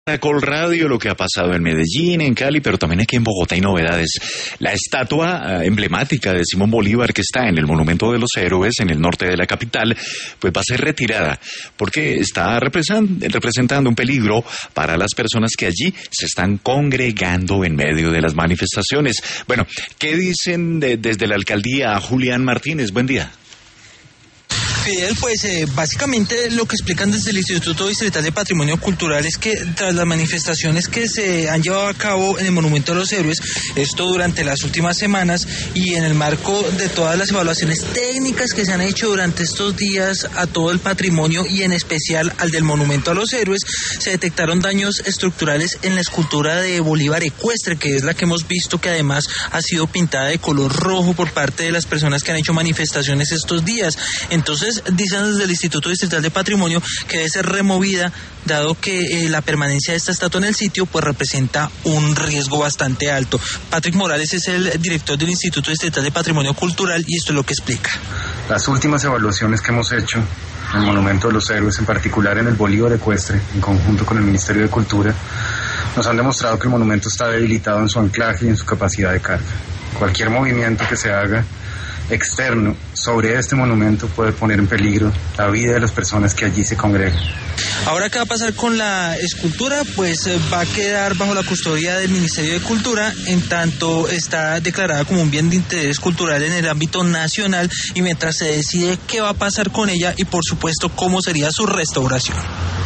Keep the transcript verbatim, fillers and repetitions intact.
Caracol Radio, lo que ha pasado en Medellín, en Cali, pero también aquí en Bogotá hay novedades. La estatua eh, emblemática de Simón Bolívar que está en el Monumento de los Héroes, en el norte de la capital, pues va a ser retirada, porque está represent- representando un peligro para las personas que allí se están congregando en medio de las manifestaciones. Bueno, ¿qué dicen de, desde la alcaldía? Julián Martínez, buen día. Fidel, pues eh, básicamente lo que explican desde el Instituto Distrital de Patrimonio Cultural es que tras las manifestaciones que se han llevado a cabo en el Monumento de los Héroes, esto durante las últimas semanas y en el marco de todas las evaluaciones técnicas que se han hecho durante estos días a todo el patrimonio y en especial al del Monumento a los Héroes, se detectaron daños estructurales en la escultura de Bolívar ecuestre, que es la que hemos visto que además ha sido pintada de color rojo por parte de las personas que han hecho manifestaciones estos días. Entonces, dicen desde el Instituto Distrital de Patrimonio que debe ser removida, dado que eh, la permanencia de esta estatua en el sitio pues representa un riesgo bastante alto. Patrick Morales es el director del Instituto Distrital de Patrimonio Cultural y esto es lo que explica. Las últimas evaluaciones que hemos hecho en el Monumento de los Héroes, en particular en el Bolívar ecuestre, en conjunto con el Ministerio de Cultura, nos han demostrado que el monumento está debilitado en su anclaje y en su capacidad de carga. Cualquier movimiento que se haga externo sobre este monumento puede poner en peligro la vida de las personas que allí se congregan. Ahora, ¿qué va a pasar con la escultura? Pues va a quedar bajo la custodia del Ministerio de Cultura, en tanto está declarada como un bien de interés cultural en el ámbito nacional y mientras se decide qué va a pasar con ella y por supuesto cómo sería su restauración.